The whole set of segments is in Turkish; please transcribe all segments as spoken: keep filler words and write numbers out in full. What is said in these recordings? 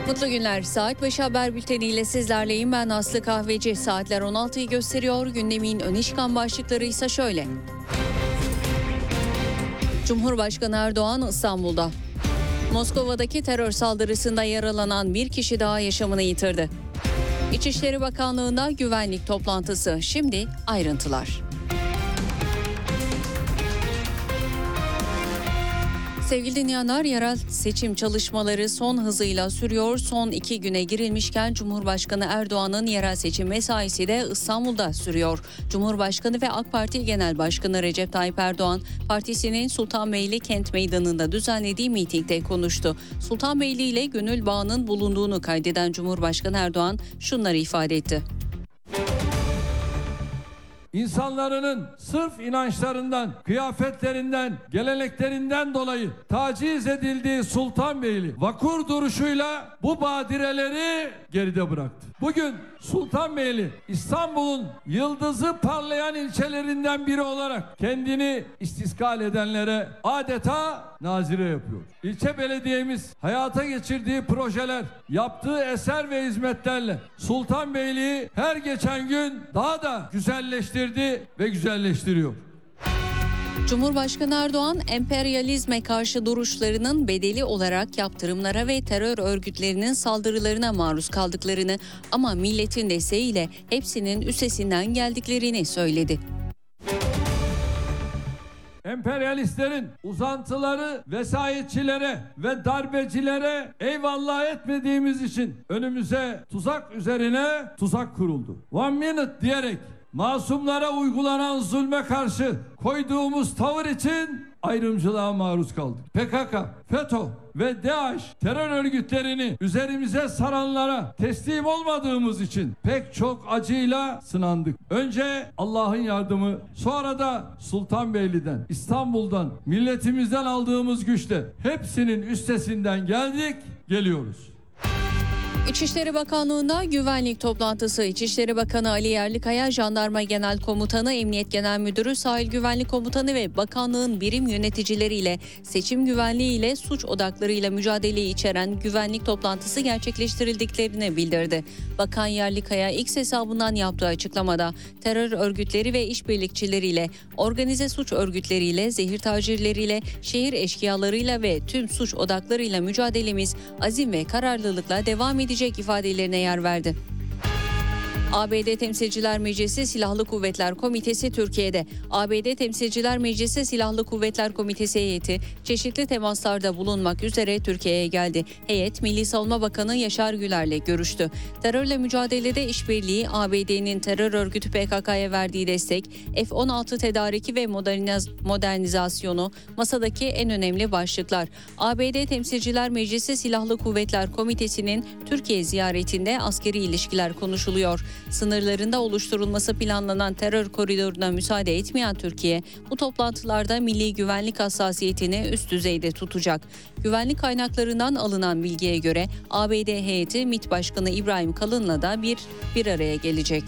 Mutlu günler. Saat başı haber bülteniyle sizlerleyim. Ben Aslı Kahveci. Saatler on altıyı gösteriyor. Gündemin öne çıkan başlıkları ise şöyle. Cumhurbaşkanı Erdoğan İstanbul'da. Moskova'daki terör saldırısında yaralanan bir kişi daha yaşamını yitirdi. İçişleri Bakanlığı'nda güvenlik toplantısı. Şimdi ayrıntılar. Sevgili dinleyenler, yerel seçim çalışmaları son hızıyla sürüyor. Son iki güne girilmişken Cumhurbaşkanı Erdoğan'ın yerel seçim mesaisi de İstanbul'da sürüyor. Cumhurbaşkanı ve AK Parti Genel Başkanı Recep Tayyip Erdoğan, partisinin Sultanbeyli Kent Meydanı'nda düzenlediği mitingde konuştu. Sultanbeyli ile gönül bağının bulunduğunu kaydeden Cumhurbaşkanı Erdoğan şunları ifade etti. İnsanların sırf inançlarından, kıyafetlerinden, geleneklerinden dolayı taciz edildiği Sultanbeyli vakur duruşuyla bu badireleri geride bıraktı. Bugün Sultanbeyli İstanbul'un yıldızı parlayan ilçelerinden biri olarak kendini istiskal edenlere adeta nazire yapıyor. İlçe belediyemiz hayata geçirdiği projeler, yaptığı eser ve hizmetlerle Sultanbeyli'yi her geçen gün daha da güzelleştirdi ve güzelleştiriyor. Cumhurbaşkanı Erdoğan, emperyalizme karşı duruşlarının bedeli olarak yaptırımlara ve terör örgütlerinin saldırılarına maruz kaldıklarını ama milletin desteğiyle hepsinin üstesinden geldiklerini söyledi. Emperyalistlerin uzantıları vesayetçilere ve darbecilere eyvallah etmediğimiz için önümüze tuzak üzerine tuzak kuruldu. One minute diyerek masumlara uygulanan zulme karşı koyduğumuz tavır için ayrımcılığa maruz kaldık. P K K, FETÖ ve DAEŞ terör örgütlerini üzerimize saranlara teslim olmadığımız için pek çok acıyla sınandık. Önce Allah'ın yardımı, sonra da Sultanbeyli'den, İstanbul'dan, milletimizden aldığımız güçle hepsinin üstesinden geldik, geliyoruz. İçişleri Bakanlığı'nda güvenlik toplantısı. İçişleri Bakanı Ali Yerlikaya, Jandarma Genel Komutanı, Emniyet Genel Müdürü, Sahil Güvenlik Komutanı ve bakanlığın birim yöneticileriyle seçim güvenliği ile suç odaklarıyla mücadeleyi içeren güvenlik toplantısı gerçekleştirildiklerini bildirdi. Bakan Yerlikaya X hesabından yaptığı açıklamada terör örgütleri ve işbirlikçileriyle, organize suç örgütleriyle, zehir tacirleriyle, şehir eşkıyalarıyla ve tüm suç odaklarıyla mücadelemiz azim ve kararlılıkla devam edecek ifadelerine yer verdi. A B D Temsilciler Meclisi Silahlı Kuvvetler Komitesi Türkiye'de. A B D Temsilciler Meclisi Silahlı Kuvvetler Komitesi heyeti çeşitli temaslarda bulunmak üzere Türkiye'ye geldi. Heyet, Milli Savunma Bakanı Yaşar Güler'le görüştü. Terörle mücadelede işbirliği, A B D'nin terör örgütü P K K'ya verdiği destek, F on altı tedariki ve moderniz- modernizasyonu masadaki en önemli başlıklar. A B D Temsilciler Meclisi Silahlı Kuvvetler Komitesi'nin Türkiye ziyaretinde askeri ilişkiler konuşuluyor. Sınırlarında oluşturulması planlanan terör koridoruna müsaade etmeyen Türkiye, bu toplantılarda milli güvenlik hassasiyetini üst düzeyde tutacak. Güvenlik kaynaklarından alınan bilgiye göre A B D heyeti MİT Başkanı İbrahim Kalın'la da bir bir araya gelecek.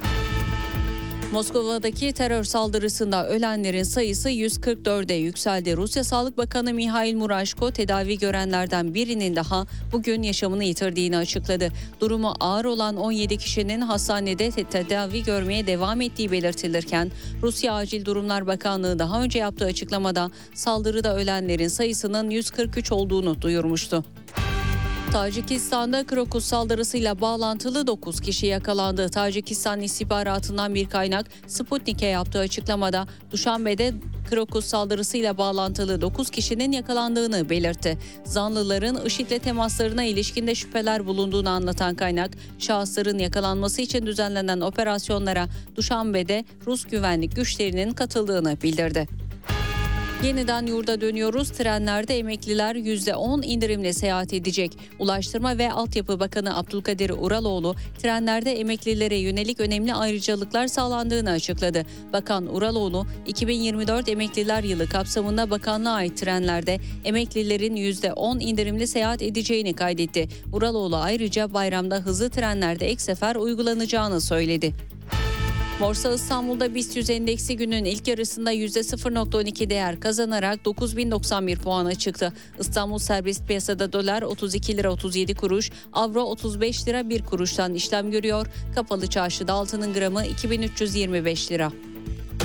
Moskova'daki terör saldırısında ölenlerin sayısı yüz kırk dörde yükseldi. Rusya Sağlık Bakanı Mihail Murashko, tedavi görenlerden birinin daha bugün yaşamını yitirdiğini açıkladı. Durumu ağır olan on yedi kişinin hastanede tedavi görmeye devam ettiği belirtilirken, Rusya Acil Durumlar Bakanlığı daha önce yaptığı açıklamada saldırıda ölenlerin sayısının yüz kırk üç olduğunu duyurmuştu. Tacikistan'da Krokus saldırısıyla bağlantılı dokuz kişi yakalandı. Tacikistan istihbaratından bir kaynak Sputnik'e yaptığı açıklamada Duşanbe'de Krokus saldırısıyla bağlantılı dokuz kişinin yakalandığını belirtti. Zanlıların IŞİD'le temaslarına ilişkinde şüpheler bulunduğunu anlatan kaynak, şahısların yakalanması için düzenlenen operasyonlara Duşanbe'de Rus güvenlik güçlerinin katıldığını bildirdi. Yeniden yurda dönüyoruz. Trenlerde emekliler yüzde on indirimle seyahat edecek. Ulaştırma ve Altyapı Bakanı Abdülkadir Uraloğlu, trenlerde emeklilere yönelik önemli ayrıcalıklar sağlandığını açıkladı. Bakan Uraloğlu, iki bin yirmi dört Emekliler Yılı kapsamında bakanlığa ait trenlerde emeklilerin yüzde on indirimli seyahat edeceğini kaydetti. Uraloğlu ayrıca bayramda hızlı trenlerde ek sefer uygulanacağını söyledi. Borsa İstanbul'da BIST yüz endeksi günün ilk yarısında yüzde sıfır nokta on iki değer kazanarak dokuz bin doksan bir puana çıktı. İstanbul serbest piyasada dolar otuz iki lira otuz yedi kuruş, avro otuz beş lira bir kuruştan işlem görüyor. Kapalı çarşıda altının gramı iki bin üç yüz yirmi beş lira.